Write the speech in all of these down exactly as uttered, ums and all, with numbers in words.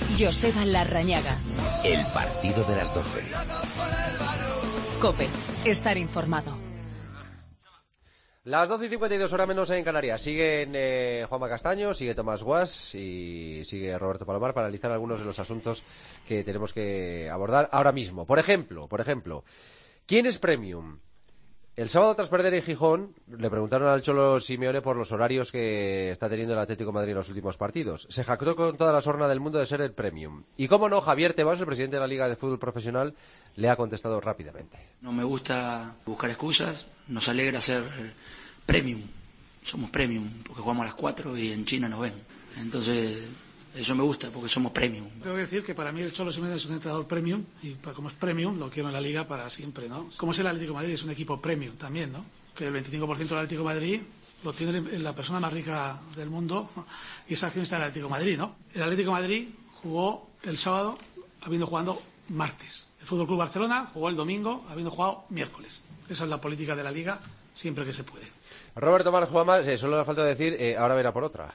Joseba Larrañaga. El partido de las doce. COPE. Estar informado. Las doce y cincuenta y dos, hora menos en Canarias. Siguen eh, Juanma Castaño, sigue Tomás Guas y sigue Roberto Palomar para analizar algunos de los asuntos que tenemos que abordar ahora mismo. Por ejemplo, por ejemplo, ¿quién es Premium? El sábado, tras perder en Gijón, le preguntaron al Cholo Simeone por los horarios que está teniendo el Atlético de Madrid en los últimos partidos. Se jactó con toda la sorna del mundo de ser el Premium. Y cómo no, Javier Tebas, el presidente de la Liga de Fútbol Profesional, le ha contestado rápidamente. No me gusta buscar excusas, nos alegra ser Premium. Somos Premium, porque jugamos a las cuatro y en China nos ven. Entonces, eso me gusta, porque somos Premium. Tengo que decir que para mí el Cholo Simeone es un entrenador Premium, y como es Premium, lo quiero en la Liga para siempre, ¿no? Como es el Atlético de Madrid, es un equipo Premium también, ¿no? Que el veinticinco por ciento del Atlético de Madrid lo tiene la persona más rica del mundo, y es accionista del Atlético de Madrid, ¿no? El Atlético de Madrid jugó el sábado habiendo jugado martes. El Fútbol Club Barcelona jugó el domingo habiendo jugado miércoles. Esa es la política de la Liga, siempre que se puede. Roberto Mar Juanma, eh, solo le falta decir, eh, ahora verá por otra.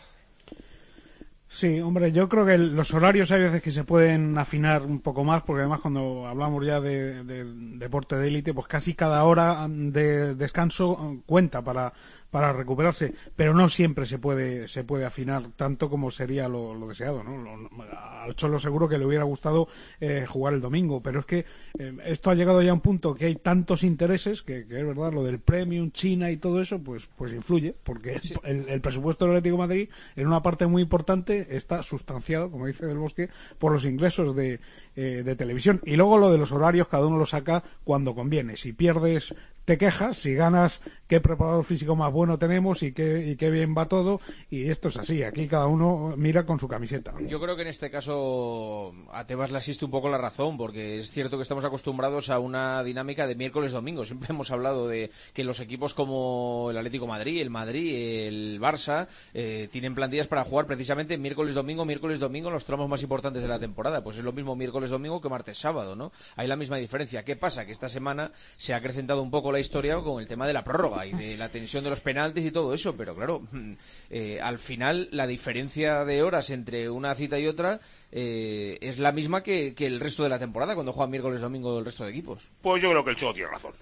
Sí, hombre, yo creo que los horarios hay veces que se pueden afinar un poco más, porque además cuando hablamos ya de, de, de deporte de élite, pues casi cada hora de descanso cuenta para para recuperarse, pero no siempre se puede se puede afinar tanto como sería lo, lo deseado, ¿no? Lo, al Cholo seguro que le hubiera gustado eh, jugar el domingo, pero es que eh, esto ha llegado ya a un punto que hay tantos intereses que, que es verdad, lo del Premium, China y todo eso, pues pues influye, porque sí. el, el presupuesto del Atlético de Madrid en una parte muy importante está sustanciado, como dice Del Bosque, por los ingresos de, eh, de televisión. Y luego lo de los horarios, cada uno lo saca cuando conviene. Si pierdes, te quejas; si ganas, qué preparador físico más bueno tenemos y qué, y qué bien va todo. Y esto es así, aquí cada uno mira con su camiseta. Yo creo que en este caso a Tebas le asiste un poco la razón, porque es cierto que estamos acostumbrados a una dinámica de miércoles-domingo. Siempre hemos hablado de que los equipos como el Atlético de Madrid, el Madrid, el Barça, eh, tienen plantillas para jugar precisamente miércoles-domingo, miércoles-domingo en los tramos más importantes de la temporada. Pues es lo mismo miércoles-domingo que martes-sábado, ¿no? Hay la misma diferencia. ¿Qué pasa? Que esta semana se ha acrecentado un poco la historia con el tema de la prórroga y de la tensión de los penaltis y todo eso, pero claro, eh, al final la diferencia de horas entre una cita y otra eh, es la misma que, que el resto de la temporada, cuando juegan miércoles-domingo el resto de equipos. Pues yo creo que el Cholo tiene razón.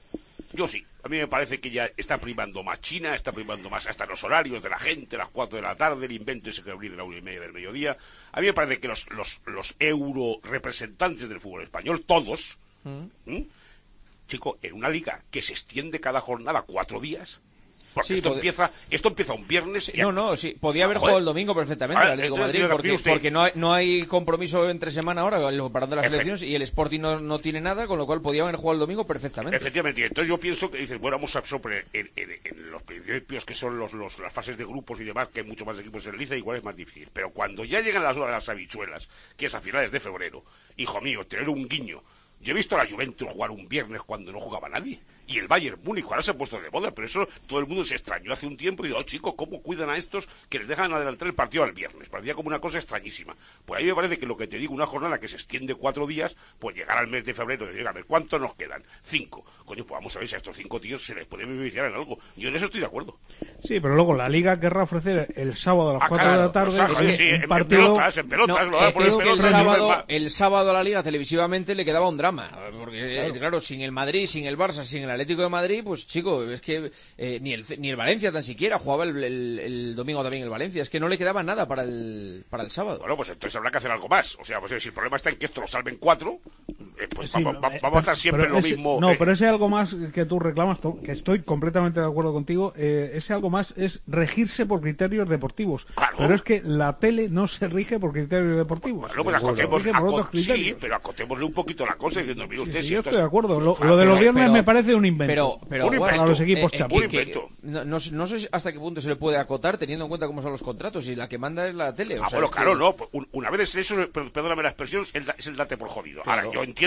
Yo sí. A mí me parece que ya está primando más China, está primando más hasta los horarios de la gente, las cuatro de la tarde, el invento ese que abrir a la una y media del mediodía. A mí me parece que los, los, los euro representantes del fútbol español, todos, mm. ¿Mm? chico, en una liga que se extiende cada jornada cuatro días, porque sí, esto pod... empieza esto empieza un viernes. Sí, no, no, sí, podía haber ah, jugado el domingo perfectamente el Atlético de Madrid, porque, porque no hay, no hay compromiso entre semana ahora, parando las Efe... elecciones, y el Sporting no, no tiene nada, con lo cual podía haber jugado el domingo perfectamente. Efectivamente, y entonces yo pienso que dices, bueno, vamos a sobre en, en, en los principios que son los, los las fases de grupos y demás, que hay mucho más equipos en el Liga, igual es más difícil, pero cuando ya llegan las horas de las habichuelas, que es a finales de febrero, hijo mío, tener un guiño. Yo he visto a la Juventus jugar un viernes cuando no jugaba nadie. Y el Bayern Múnich ahora se ha puesto de moda, pero eso todo el mundo se extrañó hace un tiempo y dijo, oh, chicos, ¿cómo cuidan a estos que les dejan adelantar el partido al viernes? Parecía como una cosa extrañísima. Pues a mí me parece que lo que te digo, una jornada que se extiende cuatro días, pues llegar al mes de febrero, decir, a ver, ¿cuántos nos quedan? Cinco. Coño, pues vamos a ver si a estos cinco tíos se les puede beneficiar en algo. Yo en eso estoy de acuerdo. Sí, pero luego la Liga querrá ofrecer el sábado a las cuatro ah, claro, de la tarde pues, sí, sí, un en, partido... en pelotas, en pelotas, no, lo es, por es el, que el, pelotas, sábado, el sábado a la Liga televisivamente le quedaba un drama, porque claro. claro, sin el Madrid, sin el Barça, sin el Atlético de Madrid, pues chico, es que eh, ni el ni el Valencia tan siquiera jugaba el, el, el domingo también el Valencia, es que no le quedaba nada para el para el sábado. Bueno, pues entonces habrá que hacer algo más, o sea, pues si el problema está en que esto lo salven cuatro, eh, pues sí, vamos, va, vamos a estar siempre lo ese, mismo. No, eh. pero ese algo más que tú reclamas, que estoy completamente de acuerdo contigo, eh, ese algo más es regirse por criterios deportivos. Claro. Pero es que la tele no se rige por criterios deportivos. Bueno, pues acotemos, acot sí, pero acotémosle un poquito la cosa diciendo, mire usted, sí, sí, si yo esto estoy es... de acuerdo. Lo, lo de los viernes pero, me parece un invento. Pero, pero un invento. Para los equipos eh, chapos. Eh, que, que, no, no, no sé hasta qué punto se le puede acotar teniendo en cuenta cómo son los contratos y la que manda es la tele. O ah, sea, bueno, es claro, que... no. Una vez es eso, perdóname la expresión, es el date por jodido. Claro, ahora, yo entiendo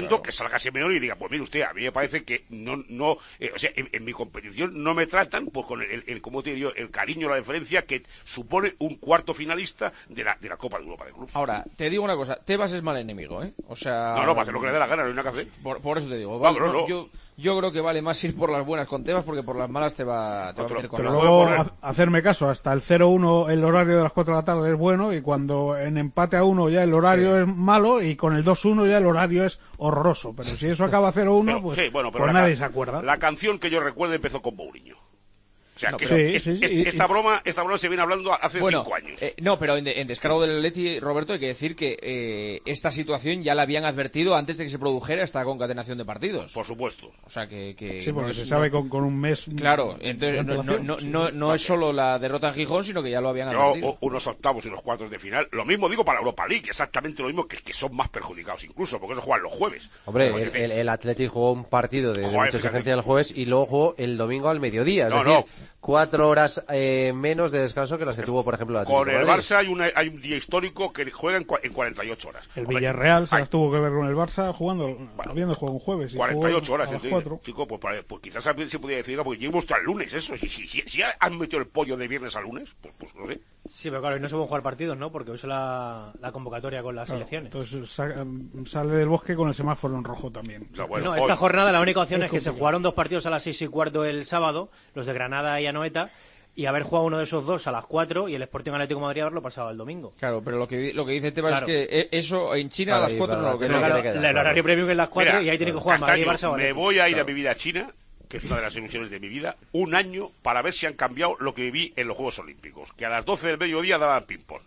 entiendo claro. que salga Simeone y diga, pues mire usted, a mí me parece que no, no eh, o sea, en, en mi competición no me tratan pues con el, el, el como te digo, el cariño, la deferencia que supone un cuarto finalista de la, de la Copa de Europa de Clubes. Ahora, te digo una cosa, Tebas es mal enemigo, ¿eh? O sea... No, no, va a hacer lo que le dé la gana, no hay nada que hacer. Por, por eso te digo, vale, Vamos, no, no. Yo, yo creo que vale más ir por las buenas con Tebas porque por las malas te va, te va a meter con Pero la... luego ha- hacerme caso, hasta el cero uno el horario de las cuatro de la tarde es bueno y cuando en empate a uno ya el horario es malo y con el dos uno ya el horario es horroroso. Pero si eso acaba cero uno, Pero, pues, sí, bueno, pero pues la nadie ca- se acuerda. La canción que yo recuerdo empezó con Mourinho. O sea, No, que pero- es- Sí, sí, es- sí, esta y- broma esta broma se viene hablando hace Bueno, cinco años. eh, no, pero en, de- en descargo del Atleti, Roberto, hay que decir que eh, esta situación ya la habían advertido antes de que se produjera esta concatenación de partidos. Por supuesto. O sea, que... que Sí, porque no es- se sabe no- con, con un mes. Claro, de entonces no, no, antelación. no, no, no es solo la derrota en Gijón, sino que ya lo habían Yo, advertido. o- unos octavos y unos cuartos de final. Lo mismo digo para Europa League, exactamente lo mismo, que, que son más perjudicados incluso, porque eso juegan los jueves. Hombre, Como el, dice- el, el Athletic jugó un partido de, de Joder, mucha fíjate. exigencia el jueves y luego jugó el domingo al mediodía. Es No, decir, no. cuatro horas eh, menos de descanso que las que tuvo, por ejemplo, el Atlético Con de el Madrid. Barça hay, una, hay un día histórico que juega en, cua- en cuarenta y ocho horas. El Hombre, Villarreal se hay las tuvo que ver con el Barça jugando, habiendo jugado un jueves. Y cuarenta y ocho jugó horas, a las sí, cuatro. chico, pues, para- pues quizás se podía decir, porque llegamos hasta el lunes, eso. Si, si, si, si han metido el pollo de viernes a lunes, pues, pues no sé. Sí, pero claro, hoy no se pueden jugar partidos, ¿no? Porque hoy es la, la convocatoria con las Claro, selecciones. entonces sa- sale del bosque con el semáforo en rojo también. O sea, bueno, no, hoy- esta jornada la única opción Es es que se complicado. jugaron dos partidos a las seis y cuarto el sábado, los de Granada y Anoeta, y haber jugado uno de esos dos a las cuatro y el Sporting Atlético de Madrid haberlo pasado el domingo. Claro, pero lo que, di- lo que dice Tebas Claro. es que eh, eso en China Claro, a las y cuatro para no lo que que no no- quede- Claro, queda, el horario premium es las cuatro Mira, y ahí tiene que jugar Castaño, Madrid, Barça o me Atlético. voy a ir Claro. a vivir a China, que es una de las ilusiones de mi vida, un año para ver si han cambiado lo que viví en los Juegos Olímpicos, que a las doce del mediodía daban ping-pong.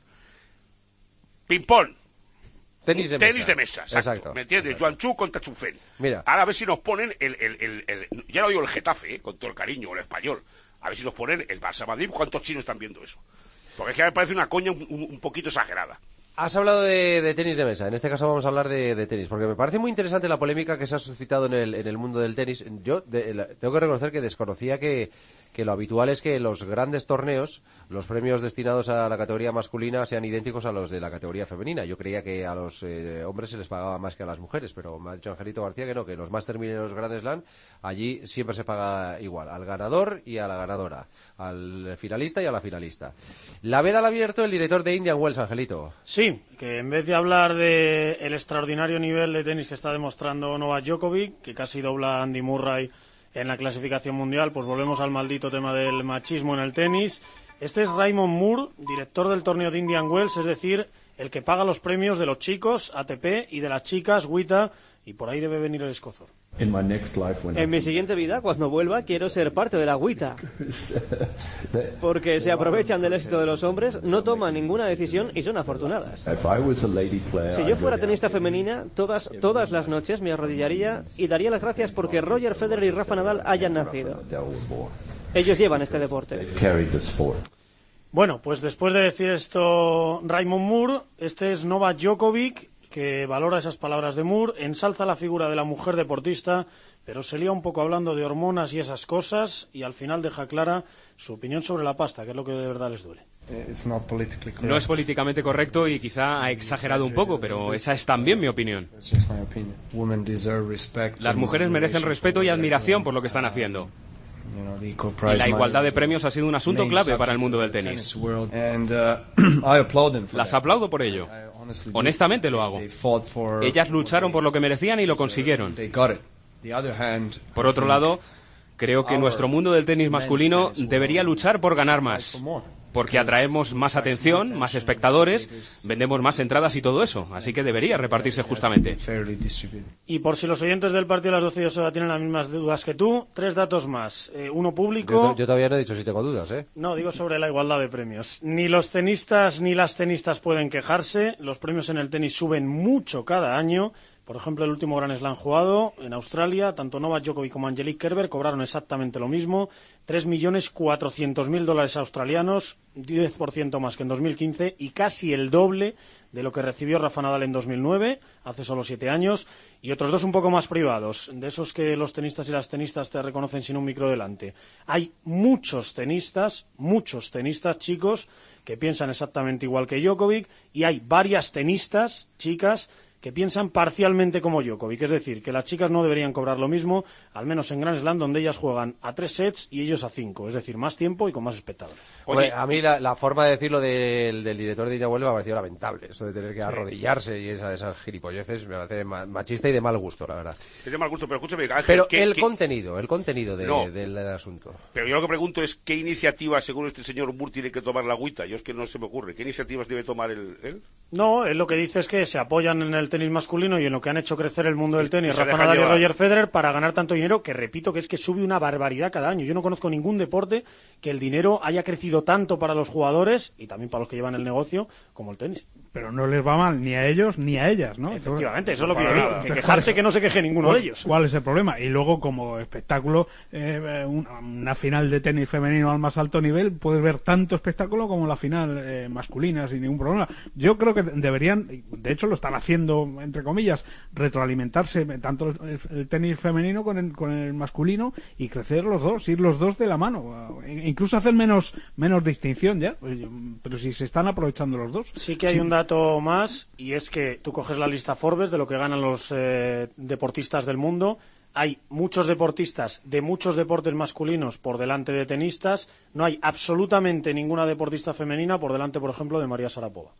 Ping-pong. Tenis de Tenis mesa. de mesa, exacto. Exacto. ¿Me entiendes? Exacto. Yuan Chu contra Chufen. Mira. Ahora a ver si nos ponen el, el, el, el- ya no digo el Getafe, eh, con todo el cariño, o el Español. A ver si nos ponen el Barça Madrid. ¿Cuántos chinos están viendo eso? Porque es que me parece una coña un, un- un poquito exagerada. Has hablado de, de tenis de mesa, en este caso vamos a hablar de, de tenis, porque me parece muy interesante la polémica que se ha suscitado en el, en el mundo del tenis. Yo de- la- tengo que reconocer que desconocía que, que lo habitual es que los grandes torneos, los premios destinados a la categoría masculina sean idénticos a los de la categoría femenina. Yo creía que a los eh, hombres se les pagaba más que a las mujeres, pero me ha dicho Angelito García que no, que los Master mil y los Grand Slam, allí siempre se paga igual, al ganador y a la ganadora, al finalista y a la finalista. La veda al abierto el director de Indian Wells, Angelito. Sí, que en vez de hablar de el extraordinario nivel de tenis que está demostrando Novak Djokovic, que casi dobla a Andy Murray en la clasificación mundial, pues volvemos al maldito tema del machismo en el tenis. Este es Raymond Moore, director del torneo de Indian Wells, es decir, el que paga los premios de los chicos A T P y de las chicas WTA, y por ahí debe venir el escozor. En mi siguiente vida, cuando vuelva, quiero ser parte de la agüita. Porque se aprovechan del éxito de los hombres, no toman ninguna decisión y son afortunadas. Si yo fuera tenista femenina, todas, todas las noches me arrodillaría y daría las gracias porque Roger Federer y Rafa Nadal hayan nacido. Ellos llevan este deporte. Bueno, pues después de decir esto Raymond Moore, este es Novak Djokovic, que valora esas palabras de Moore, ensalza la figura de la mujer deportista, pero se lía un poco hablando de hormonas y esas cosas, y al final deja clara su opinión sobre la pasta, que es lo que de verdad les duele. No es políticamente correcto y quizá ha exagerado un poco, pero esa es también mi opinión. Las mujeres merecen respeto y admiración por lo que están haciendo. Y la igualdad de premios ha sido un asunto clave para el mundo del tenis. Las aplaudo por ello. Honestamente lo hago. Ellas lucharon por lo que merecían y lo consiguieron. Por otro lado, creo que nuestro mundo del tenis masculino debería luchar por ganar más. Porque atraemos más atención, más espectadores, vendemos más entradas y todo eso. Así que debería repartirse justamente. Y por si los oyentes del partido de las doce y ocho tienen las mismas dudas que tú, tres datos más. Eh, uno público. Yo, yo todavía no he dicho si tengo dudas, ¿eh? No, digo sobre la igualdad de premios. Ni los tenistas ni las tenistas pueden quejarse. Los premios en el tenis suben mucho cada año. Por ejemplo, el último Grand Slam jugado en Australia, tanto Novak Djokovic como Angelique Kerber cobraron exactamente lo mismo, tres millones cuatrocientos mil dólares australianos, diez por ciento más que en dos mil quince y casi el doble de lo que recibió Rafa Nadal en dos mil nueve, hace solo siete años, y otros dos un poco más privados, de esos que los tenistas y las tenistas te reconocen sin un micro delante. Hay muchos tenistas, muchos tenistas chicos que piensan exactamente igual que Djokovic, y hay varias tenistas chicas que piensan parcialmente como Djokovic, es decir, que las chicas no deberían cobrar lo mismo, al menos en Grand Slam, donde ellas juegan a tres sets y ellos a cinco, es decir, más tiempo y con más espectadores. Oye, a mí la, la forma de decirlo del, del director de Iñahuel me ha parecido lamentable, eso de tener que sí. arrodillarse y esas, esas gilipolleces me parece machista y de mal gusto, la verdad. Es de mal gusto, pero escúchame, Ángel, pero ¿qué, el qué... contenido, el contenido de, no, del, del asunto. Pero yo lo que pregunto es qué iniciativa, según este señor Moore, tiene que tomar la agüita. Yo es que no se me ocurre. ¿Qué iniciativas debe tomar él? él? No, él lo que dice es que se apoyan en el tenis masculino y en lo que han hecho crecer el mundo del tenis Rafa Nadal y Roger Federer para ganar tanto dinero, que repito que es que sube una barbaridad cada año. Yo no conozco ningún deporte que el dinero haya crecido tanto para los jugadores y también para los que llevan el negocio como el tenis. Pero no les va mal ni a ellos ni a ellas, ¿no? Efectivamente, eso es lo que yo digo. Que quejarse que no se queje ninguno de ellos. ¿Cuál es el problema? Y luego, como espectáculo, eh, una, una final de tenis femenino al más alto nivel, puedes ver tanto espectáculo como la final eh, masculina sin ningún problema. Yo creo que deberían, de hecho lo están haciendo, entre comillas, retroalimentarse tanto el, el tenis femenino con el, con el masculino y crecer los dos, ir los dos de la mano. Incluso hacer menos, menos distinción ya, pero si se están aprovechando los dos. Sí que hay sí. un dato más, y es que tú coges la lista Forbes de lo que ganan los eh, deportistas del mundo. Hay muchos deportistas de muchos deportes masculinos por delante de tenistas. No hay absolutamente ninguna deportista femenina por delante, por ejemplo, de María Sharapova.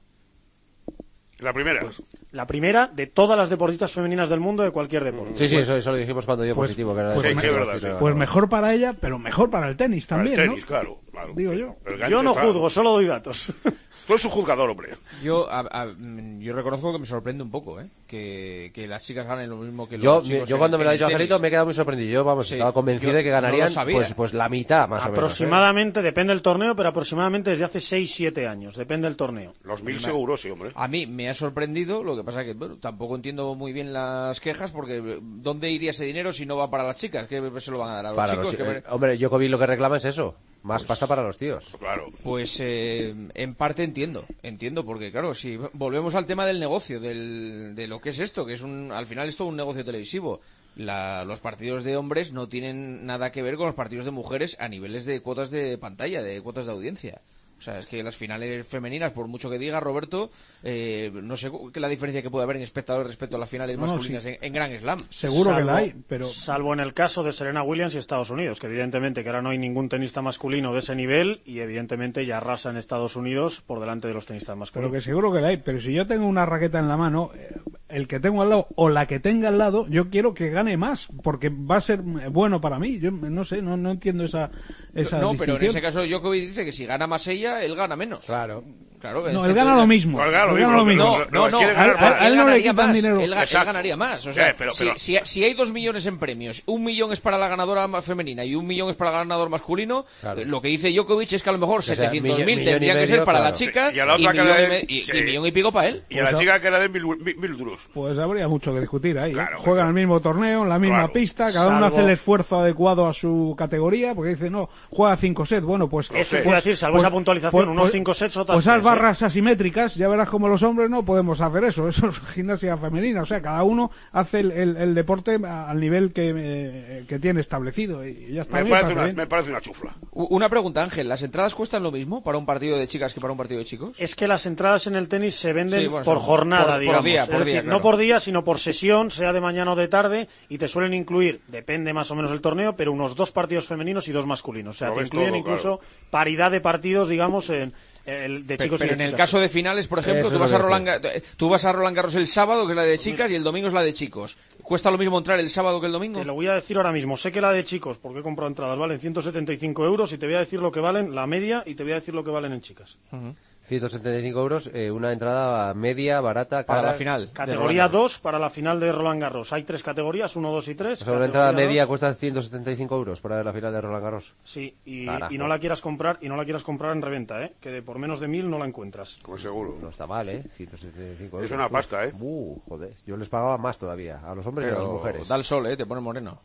La primera. Pues, la primera de todas las deportistas femeninas del mundo de cualquier deporte. Sí, sí, eso, eso lo dijimos cuando dio pues, positivo. Que era pues, de me, sí, verdad, sí. pues mejor para ella, pero mejor para el tenis también, para el tenis, ¿no? claro, claro. Digo yo. Yo no juzgo, solo doy datos. Tú eres un juzgador, hombre. Yo, a, a, yo reconozco que me sorprende un poco, ¿eh? Que, que las chicas ganen lo mismo que los yo, chicos. Yo en, cuando me lo ha dicho tenis. Angelito me he quedado muy sorprendido. Yo, vamos, sí. estaba convencido yo de que ganarían no pues, pues la mitad, más aproximadamente, o menos. ¿eh? Depende del torneo, pero aproximadamente desde hace seis siete años. Depende del torneo. Los mil seguros, sí, hombre. A mí me ha sorprendido, lo que pasa que, bueno, tampoco entiendo muy bien las quejas, porque ¿dónde iría ese dinero si no va para las chicas? ¿Qué se lo van a dar a los para chicos? Los, que... eh, hombre, Djokovic lo que reclama es eso. Más pues, pasta para los tíos. Claro. Pues eh, en parte entiendo, entiendo, porque claro, si volvemos al tema del negocio, del, de lo que es esto, que es un, al final es todo un negocio televisivo. La, los partidos de hombres no tienen nada que ver con los partidos de mujeres a niveles de cuotas de pantalla, de cuotas de audiencia. O sea, es que las finales femeninas, por mucho que diga Roberto, eh, no sé qué la diferencia que puede haber en espectadores respecto a las finales no, masculinas sí. en, en Grand Slam. Seguro salvo, que la hay, pero... Salvo en el caso de Serena Williams y Estados Unidos, que evidentemente que ahora no hay ningún tenista masculino de ese nivel y evidentemente ya arrasa en Estados Unidos por delante de los tenistas masculinos. Pero que seguro que la hay, pero si yo tengo una raqueta en la mano, el que tengo al lado o la que tenga al lado, yo quiero que gane más, porque va a ser bueno para mí. Yo no sé, no, no entiendo esa, esa No, distinción. pero en ese caso Djokovic dice que si gana más ella, él gana menos. Claro. Claro, no, él gana lo mismo. Él gana lo mismo. No, no, no. A él no le quitan dinero. Él, él ganaría más. O sea, pero, pero... Si, si, si hay dos millones en premios, un millón es para la ganadora femenina y un millón es para el ganador masculino, claro. Lo que dice Djokovic es que a lo mejor setecientos mil tendrían que ser para claro. la chica sí. y, a la y, millón de... y, sí. y millón y pico para él. Y a la pues chica que le den mil, mil, mil duros. Pues habría mucho que discutir ahí. Claro, ¿eh? Juegan claro. el mismo torneo, en la misma claro. pista, cada Salvo... uno hace el esfuerzo adecuado a su categoría, porque dice, no, juega cinco sets. Bueno, pues... Es que puede decir, salvo pues, esa puntualización, pues, unos cinco sets, otras Pues esas tres, barras ¿eh? asimétricas, ya verás como los hombres no podemos hacer eso. Eso es gimnasia femenina. O sea, cada uno hace el, el, el deporte al nivel que, eh, que tiene establecido. Y ya está me, bien, parece parece una, bien. me parece una chufla. Una pregunta, Ángel. ¿Las entradas cuestan lo mismo para un partido de chicas que para un partido de chicos? Es que las entradas en el tenis se venden sí, bueno, por jornada, por, digamos. Por día, por es día, decir, claro. no por día, sino por sesión, sea de mañana o de tarde, y te suelen incluir, depende más o menos del torneo, pero unos dos partidos femeninos y dos masculinos. O sea, Lo te ves incluyen todo, incluso claro. paridad de partidos, digamos, en... El de chicos pero, y de pero en el chicas. caso de finales, por ejemplo, tú vas, a Roland, tú vas a Roland Garros el sábado, que es la de chicas, y el domingo es la de chicos. ¿Cuesta lo mismo entrar el sábado que el domingo? Te lo voy a decir ahora mismo. Sé que la de chicos, porque he comprado entradas, valen ciento setenta y cinco euros, y te voy a decir lo que valen la media, y te voy a decir lo que valen en chicas. Uh-huh. ciento setenta y cinco euros, eh, una entrada media, barata, cara. Para la final. Categoría dos para la final de Roland Garros. Hay tres categorías, uno, dos y tres. O sea, una entrada media dos. cuesta ciento setenta y cinco euros para la final de Roland Garros. Sí, y, Carajo. y no la quieras comprar y no la quieras comprar en reventa, ¿eh? Que de por menos de mil no la encuentras. Pues seguro. No está mal, ¿eh? ciento setenta y cinco euros. Es una pasta, ¿eh? Uh, joder. Yo les pagaba más todavía, a los hombres pero y a las mujeres. Da el sol, ¿eh? Te pone moreno.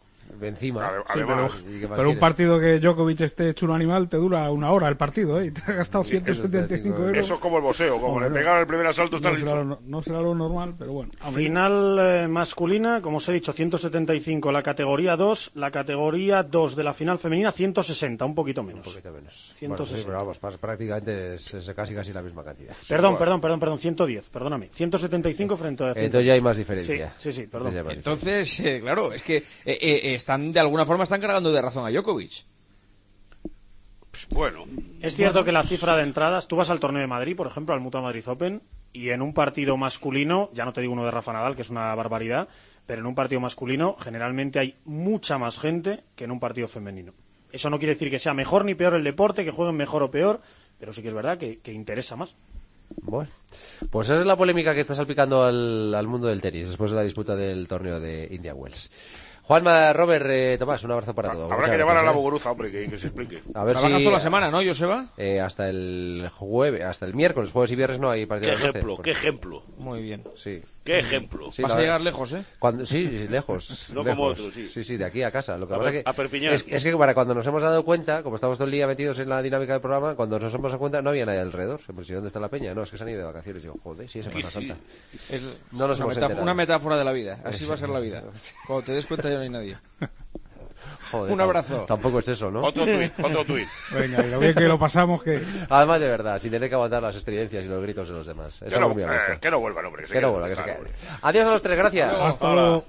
encima. Ade- Sí, además, pero, pero un partido que Djokovic esté hecho un animal te dura una hora el partido, ¿eh? Y te ha gastado ciento setenta y cinco euros. Eso es como el boxeo, como Hombre, le pegaron el primer asalto, está no listo. será, lo, no será lo normal, pero bueno. Final eh, masculina, como os he dicho, ciento setenta y cinco la categoría dos, la categoría dos de la final femenina ciento sesenta, un poquito menos. Un poquito menos. ciento sesenta. Bueno, sí, pero vamos, más, prácticamente es, es casi casi la misma cantidad. Perdón, perdón, perdón, perdón, ciento diez, perdóname. ciento setenta y cinco frente a ciento diez. Entonces ya hay más diferencia. Sí, sí, sí, perdón. Entonces, Entonces, eh, claro, es que eh, eh, están de alguna forma están cargando de razón a Djokovic. Bueno. Es cierto que la cifra de entradas, tú vas al torneo de Madrid, por ejemplo, al Mutua Madrid Open, y en un partido masculino, ya no te digo uno de Rafa Nadal, que es una barbaridad, pero en un partido masculino generalmente hay mucha más gente que en un partido femenino. Eso no quiere decir que sea mejor ni peor el deporte, que jueguen mejor o peor, pero sí que es verdad que, que interesa más. Bueno, pues esa es la polémica que está salpicando al, al mundo del tenis después de la disputa del torneo de Indian Wells. Juanma, Robert, eh, Tomás, un abrazo para todos. Habrá que llamar a la Bogoruza, hombre, que, que se explique. A ver Trabajas si, toda la semana, ¿no, Joseba? Eh, hasta el jueves, hasta el miércoles, jueves y viernes no hay partido. Qué ejemplo, qué ejemplo. Muy bien. Sí. Qué ejemplo. Sí, Vas a la- llegar lejos, ¿eh? Cuando, sí, sí, lejos. No lejos. como otros, sí. Sí, sí, de aquí a casa. Lo que A pasa Per- que a Perpiñán. es, es que para cuando nos hemos dado cuenta, como estamos todo el día metidos en la dinámica del programa, cuando nos hemos dado cuenta no había nadie alrededor. Pues, ¿y dónde está la peña? No, es que se han ido de vacaciones. Y yo, joder, sí, es Semana Sí, sí. Santa. Es No nos una, hemos metáfora, enterado. una metáfora de la vida. Así va a ser la vida. Cuando te des cuenta ya no hay nadie. Joder, Un abrazo. Tampoco es eso, ¿no? Otro tuit, otro tuit. Venga, y lo bien que lo pasamos, que... Además, de verdad, sin tener que aguantar las estridencias y los gritos de los demás. Que Estamos no, muy a gusto. eh, que no vuelvan, hombre. Que, se Que no queden vuelva, que se donde quede. están, Adiós a los tres, gracias. Hasta Hola. luego.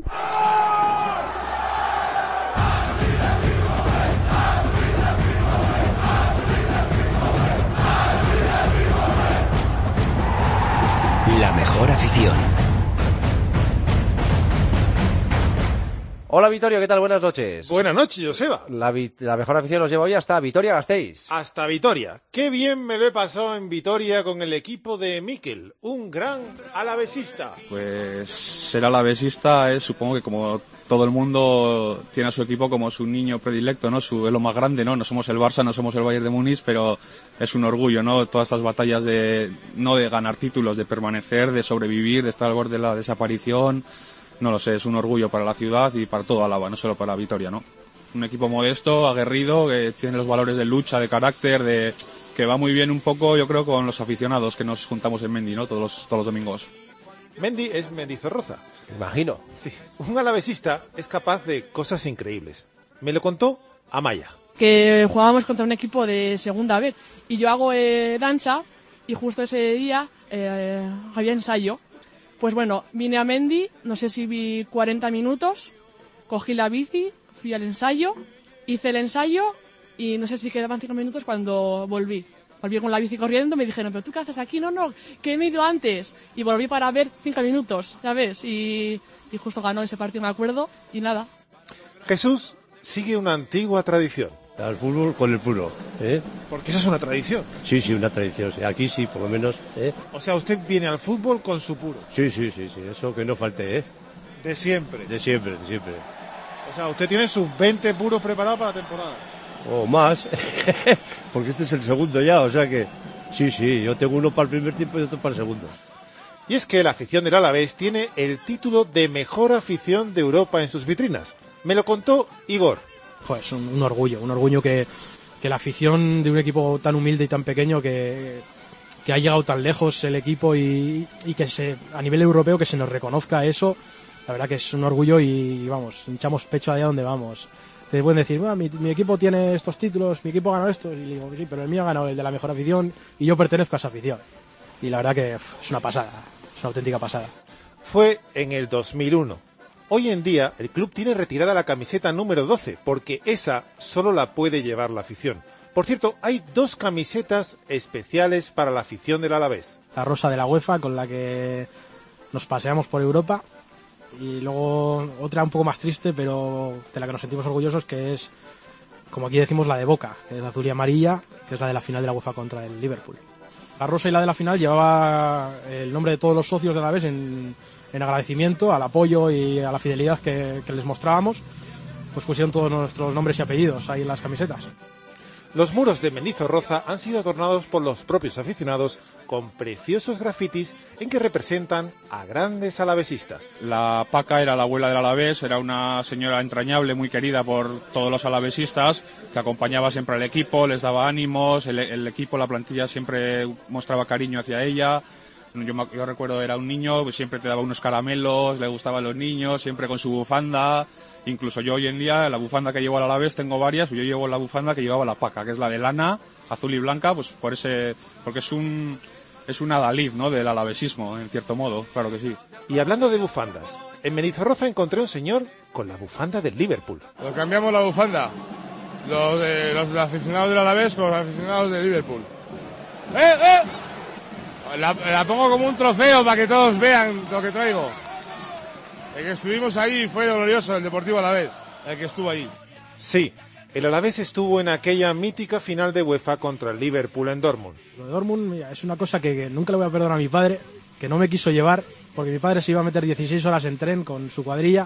La mejor afición. Hola, Vitorio, ¿qué tal? Buenas noches. Buenas noches, Joseba. La, vi- la mejor afición nos lleva hoy hasta Vitoria-Gasteiz. Hasta Vitoria. Qué bien me lo he pasado en Vitoria con el equipo de Mikel, un gran alavesista. Pues ser alavesista es, supongo que como todo el mundo tiene a su equipo como su niño predilecto, ¿no? Su, es lo más grande, ¿no? No somos el Barça, no somos el Bayern de Múnich, pero es un orgullo, ¿no? Todas estas batallas de, no de ganar títulos, de permanecer, de sobrevivir, de estar al borde de la desaparición. No lo sé, es un orgullo para la ciudad y para todo Álava, no solo para Vitoria, ¿no? Un equipo modesto, aguerrido, que tiene los valores de lucha, de carácter, de que va muy bien un poco, yo creo, con los aficionados que nos juntamos en Mendy, ¿no? Todos los, todos los domingos. Mendy es Mendizorroza. Imagino. Sí, un alavesista es capaz de cosas increíbles. Me lo contó Amaya. Que jugábamos contra un equipo de segunda vez y yo hago eh, danza y justo ese día eh, había ensayo. Pues bueno, vine a Mendy, no sé si vi cuarenta minutos, cogí la bici, fui al ensayo, hice el ensayo y no sé si quedaban cinco minutos cuando volví. Volví con la bici corriendo, me dijeron, ¿pero tú qué haces aquí? No, no, que me he ido antes. Y volví para ver cinco minutos, ¿sabes? Y, y justo ganó ese partido, me acuerdo, y nada. Jesús sigue una antigua tradición. Al fútbol con el puro, ¿eh? Porque eso es una tradición. Sí, sí, una tradición. Sí. Aquí sí, por lo menos, ¿eh? O sea, usted viene al fútbol con su puro. Sí, sí, sí, sí. Eso que no falte, ¿eh? De siempre. De siempre, de siempre. O sea, usted tiene sus veinte puros preparados para la temporada. O más, porque este es el segundo ya, o sea que... Sí, sí, yo tengo uno para el primer tiempo y otro para el segundo. Y es que la afición del Alavés tiene el título de mejor afición de Europa en sus vitrinas. Me lo contó Igor. Joder, es un, un orgullo, un orgullo que, que la afición de un equipo tan humilde y tan pequeño que, que ha llegado tan lejos el equipo y, y que se, a nivel europeo que se nos reconozca eso, la verdad que es un orgullo y vamos, hinchamos pecho allá donde vamos. Te pueden decir, bueno, mi, mi equipo tiene estos títulos, mi equipo ha ganado estos, y digo, sí, pero el mío ha ganado el de la mejor afición y yo pertenezco a esa afición. Y la verdad que uf, es una pasada, es una auténtica pasada. Fue en el dos mil uno. Hoy en día el club tiene retirada la camiseta número doce, porque esa solo la puede llevar la afición. Por cierto, hay dos camisetas especiales para la afición del Alavés. La rosa de la UEFA, con la que nos paseamos por Europa, y luego otra un poco más triste, pero de la que nos sentimos orgullosos, que es, como aquí decimos, la de Boca, que es la azul y amarilla, que es la de la final de la UEFA contra el Liverpool. La rosa y la de la final llevaba el nombre de todos los socios de Alavés en... en agradecimiento al apoyo y a la fidelidad que, que les mostrábamos, pues pusieron todos nuestros nombres y apellidos ahí en las camisetas. Los muros de Mendizorroza han sido adornados por los propios aficionados con preciosos grafitis en que representan a grandes alavesistas. La Paca era la abuela del Alavés, era una señora entrañable, muy querida por todos los alavesistas, que acompañaba siempre al equipo, les daba ánimos, el, el equipo, la plantilla siempre mostraba cariño hacia ella. Yo, me, yo recuerdo, era un niño, pues siempre te daba unos caramelos, le gustaban los niños, siempre con su bufanda. Incluso yo hoy en día, la bufanda que llevo al Alavés, tengo varias, yo llevo la bufanda que llevaba la Paca, que es la de lana, azul y blanca, pues por ese, porque es un, es un adalid, ¿no?, del alavesismo, en cierto modo, claro que sí. Y hablando de bufandas, en Mendizorroza encontré un señor con la bufanda del Liverpool. Lo cambiamos la bufanda, los, de, los, los aficionados del Alavés con los aficionados de Liverpool. ¡Eh, eh! La, la pongo como un trofeo para que todos vean lo que traigo. El que estuvimos ahí fue glorioso, el Deportivo Alavés, el que estuvo ahí. Sí, el Alavés estuvo en aquella mítica final de UEFA contra el Liverpool en Dortmund. Lo de Dortmund, mira, es una cosa que, que nunca le voy a perdonar a mi padre, que no me quiso llevar, porque mi padre se iba a meter dieciséis horas en tren con su cuadrilla,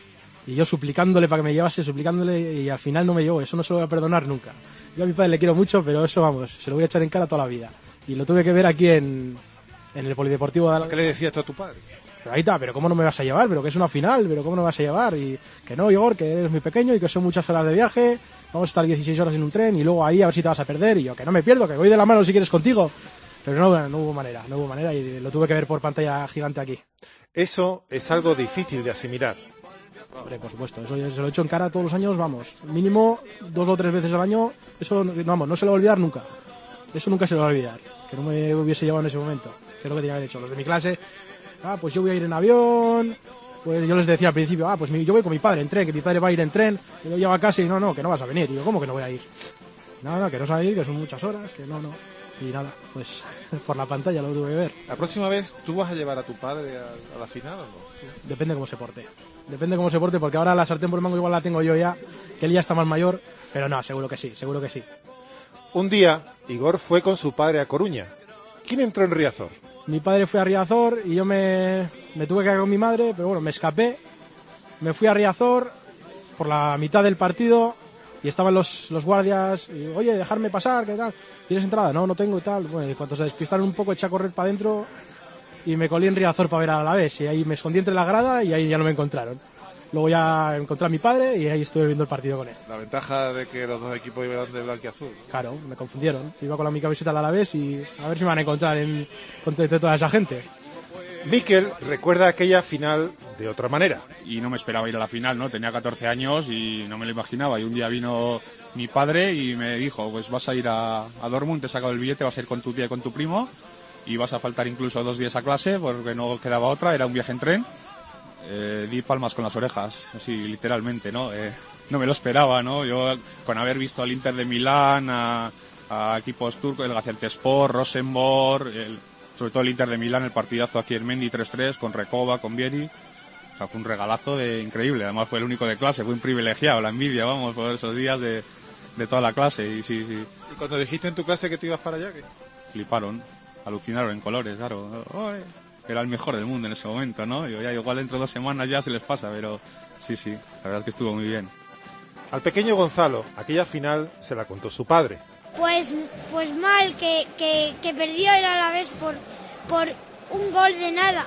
y yo suplicándole para que me llevase, suplicándole, y al final no me llevó. Eso no se lo voy a perdonar nunca. Yo a mi padre le quiero mucho, pero eso, vamos, se lo voy a echar en cara toda la vida. Y lo tuve que ver aquí en, en el Polideportivo de Alavés. ¿Qué le decías tú a tu padre? Pero ahí está, pero ¿cómo no me vas a llevar? Pero que es una final, pero ¿cómo no me vas a llevar? Y que no, Igor, que eres muy pequeño y que son muchas horas de viaje, vamos a estar dieciséis horas en un tren y luego ahí a ver si te vas a perder. Y yo, que no me pierdo, que voy de la mano si quieres contigo. Pero no, no hubo manera, no hubo manera y lo tuve que ver por pantalla gigante aquí. Eso es algo difícil de asimilar. Hombre, por supuesto, eso se lo he hecho en cara todos los años, vamos, mínimo dos o tres veces al año, eso, vamos, no se lo va a olvidar nunca. Eso nunca se lo va a olvidar, que no me hubiese llevado en ese momento, que es lo que tenía que haber hecho. Los de mi clase, ah, pues yo voy a ir en avión, pues yo les decía al principio, ah, pues mi, yo voy con mi padre en tren, que mi padre va a ir en tren, y lo llevo a casa y no, no, que no vas a venir. Y yo, ¿cómo que no voy a ir? No, no, que no vas a ir, que son muchas horas, que no, no. Y nada, pues por la pantalla lo tuve que ver. ¿La próxima vez tú vas a llevar a tu padre a, a la final o no? Sí. Depende cómo se porte. Depende cómo se porte, porque ahora la sartén por el mango igual la tengo yo ya, que él ya está más mayor, pero no, seguro que sí, seguro que sí. Un día, Igor fue con su padre a Coruña. ¿Quién entró en Riazor? Mi padre fue a Riazor y yo me, me tuve que ir con mi madre, pero bueno, me escapé. Me fui a Riazor por la mitad del partido y estaban los, los guardias, y, oye, dejarme pasar, ¿qué tal? ¿Tienes entrada? No, no tengo y tal. Bueno, y cuando se despistaron un poco, eché a correr para adentro y me colí en Riazor para ver al Alavés. Y ahí me escondí entre la grada y ahí ya no me encontraron. Luego ya encontré a mi padre y ahí estuve viendo el partido con él. La ventaja de que los dos equipos iban de blanco y azul, ¿no? Claro, me confundieron. Iba con la mi camiseta al Alavés y a ver si me van a encontrar en, entre toda esa gente. Mikel recuerda aquella final de otra manera. Y no me esperaba ir a la final, ¿no? Tenía catorce años y no me lo imaginaba. Y un día vino mi padre y me dijo, pues vas a ir a, a Dortmund, te he sacado el billete, vas a ir con tu tía y con tu primo y vas a faltar incluso dos días a clase porque no quedaba otra, era un viaje en tren. Eh, di palmas con las orejas, así literalmente, ¿no? Eh, no me lo esperaba, ¿no? Yo con haber visto al Inter de Milán, a, a equipos turcos, el Gaziantepspor, Rosenborg, el, sobre todo el Inter de Milán, el partidazo aquí en Mendy tres tres con Recoba, con Vieri. O sea, fue un regalazo de increíble. Además fue el único de clase, fue un privilegiado, la envidia, vamos, por esos días de, de toda la clase. Y sí, sí. ¿Y cuando dijiste en tu clase que te ibas para allá, qué? Fliparon, alucinaron en colores, claro. ¡Ay! Era el mejor del mundo en ese momento, ¿no? Yo ya igual dentro de dos semanas ya se les pasa, pero sí, sí, la verdad es que estuvo muy bien. Al pequeño Gonzalo, aquella final se la contó su padre. Pues, pues mal, que, que, que perdió el Alavés por, por un gol de nada.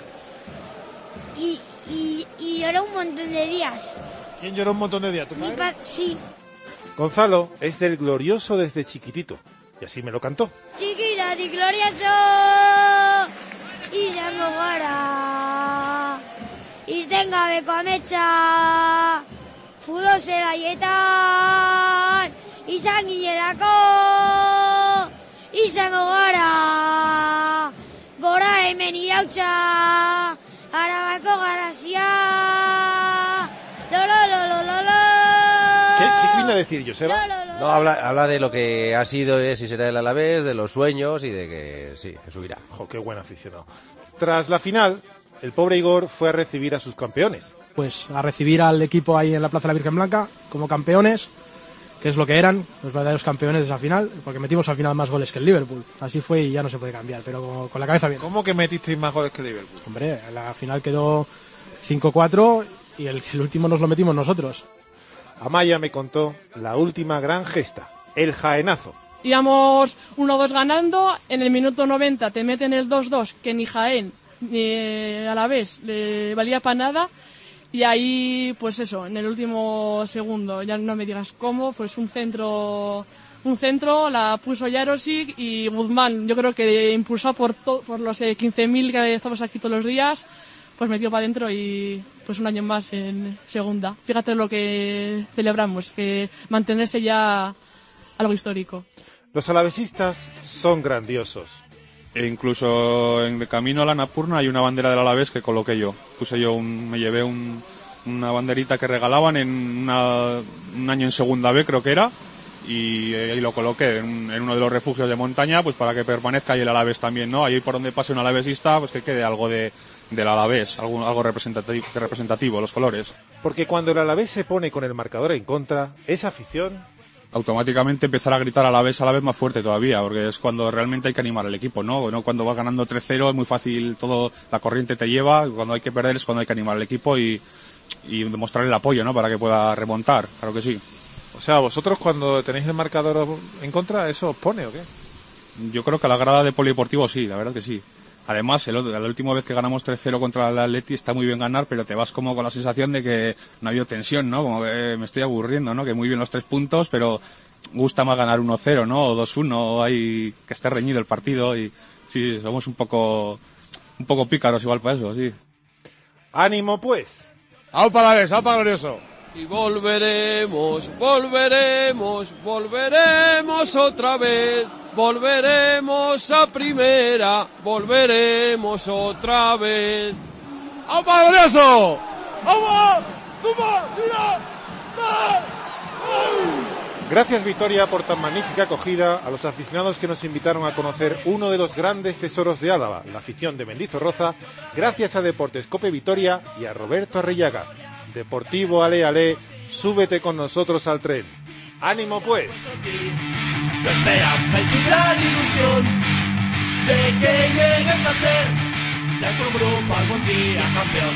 Y, y, y lloró un montón de días. ¿Quién lloró un montón de días? ¿Tu padre? Mi pa- sí. Gonzalo es del glorioso desde chiquitito, y así me lo cantó. Chiquita di glorioso, izango gara, irtenga beko ametsa, fudo zelaietan, izan ginerako, izango gara, gora hemen irautza, arabako garazia, lo lo lo lo lo lo. ¿Qué, qué viene a decir, Joseba? No, no, no. No, habla, habla de lo que ha sido, es y será el Alavés, de los sueños y de que sí, que subirá. Jo, qué buen aficionado. Tras la final, el pobre Igor fue a recibir a sus campeones. Pues a recibir al equipo ahí en la Plaza de la Virgen Blanca como campeones, que es lo que eran, los verdaderos campeones de esa final, porque metimos al final más goles que el Liverpool. Así fue y ya no se puede cambiar, pero con, con la cabeza bien. ¿Cómo que metisteis más goles que el Liverpool? Hombre, la final quedó cinco cuatro y el, el último nos lo metimos nosotros. Amaya me contó la última gran gesta. el Jaenazo. Íbamos uno dos ganando, en el minuto noventa te meten el dos dos, que ni Jaén ni Alavés le valía para nada, y ahí, pues eso, en el último segundo, ya no me digas cómo, pues un centro, un centro, la puso Jarosic y Guzmán, yo creo que impulsado por, to, por los eh, quince mil que estamos aquí todos los días, pues metió para adentro y pues un año más en segunda. Fíjate lo que celebramos, que mantenerse ya algo histórico. Los alavesistas son grandiosos. E incluso en el camino a la Napurna hay una bandera del Alavés que coloqué yo. Puse yo un, me llevé un, una banderita que regalaban en una, un año en segunda B, creo que era, y ahí lo coloqué en, en uno de los refugios de montaña, pues para que permanezca, y el Alavés también, ¿no? Ahí por donde pase un alavesista, pues que quede algo de del Alavés, algo, algo representativo, representativo, los colores. Porque cuando el Alavés se pone con el marcador en contra, esa afición automáticamente empezar a gritar a la vez a la vez más fuerte todavía, porque es cuando realmente hay que animar al equipo, ¿no? No cuando vas ganando tres cero es muy fácil, todo la corriente te lleva, cuando hay que perder es cuando hay que animar al equipo y, y demostrar el apoyo, ¿no? Para que pueda remontar, claro que sí. O sea, vosotros cuando tenéis el marcador en contra, ¿eso os pone o qué? Yo creo que a la grada de polideportivo sí, la verdad que sí. Además, el, la última vez que ganamos tres cero contra el Atleti está muy bien ganar, pero te vas como con la sensación de que no ha habido tensión, ¿no? Como que me estoy aburriendo, ¿no? Que muy bien los tres puntos, pero gusta más ganar uno cero, ¿no? O dos uno, hay que esté reñido el partido y sí, somos un poco un poco pícaros igual para eso, sí. ¡Ánimo, pues! ¡Aupa la vez, aupa glorioso! Y volveremos, volveremos, volveremos otra vez, volveremos a primera, volveremos otra vez. ¡Aupa glorioso! ¡Aupa! ¡Tupa! ¡Mira! Gracias, Vitoria, por tan magnífica acogida, a los aficionados que nos invitaron a conocer uno de los grandes tesoros de Álava, la afición de Mendizorroza, gracias a Deportes Cope Vitoria y a Roberto Arrellaga. Deportivo Ale Ale, súbete con nosotros al tren. ¡Ánimo, pues! Su esperanza y su gran ilusión de que llegues a ser de tu grupo algún día campeón.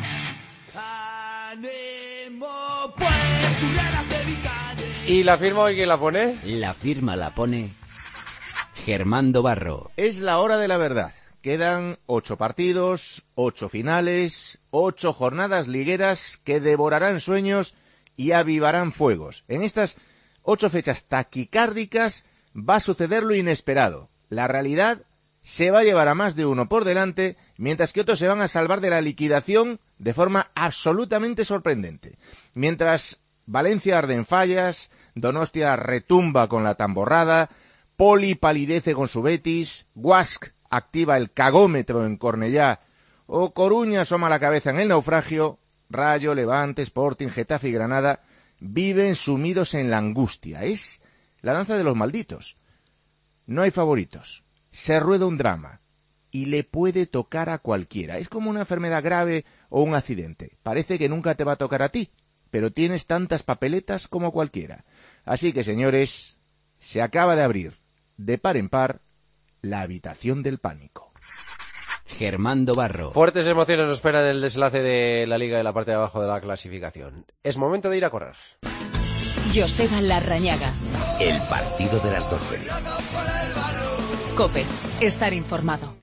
¡Ánimo, pues! Tu ganas de victoria. ¿Y la firma hoy quién la pone? La firma la pone Germando Barro. Es la hora de la verdad. Quedan ocho partidos, ocho finales, ocho jornadas ligueras que devorarán sueños y avivarán fuegos. En estas ocho fechas taquicárdicas va a suceder lo inesperado. La realidad se va a llevar a más de uno por delante, mientras que otros se van a salvar de la liquidación de forma absolutamente sorprendente. Mientras Valencia arde en fallas, Donostia retumba con la tamborrada, Poli palidece con su Betis, Guasc activa el cagómetro en Cornellá, o Coruña asoma la cabeza en el naufragio, Rayo, Levante, Sporting, Getafe y Granada viven sumidos en la angustia. Es la danza de los malditos. No hay favoritos. Se rueda un drama y le puede tocar a cualquiera. Es como una enfermedad grave o un accidente. Parece que nunca te va a tocar a ti, pero tienes tantas papeletas como cualquiera. Así que, señores, se acaba de abrir, de par en par, la habitación del pánico. Germando Barro. Fuertes emociones nos esperan en el desenlace de la Liga de la parte de abajo de la clasificación. Es momento de ir a correr. Joseba Larrañaga. El partido de las doce. COPE. Estar informado.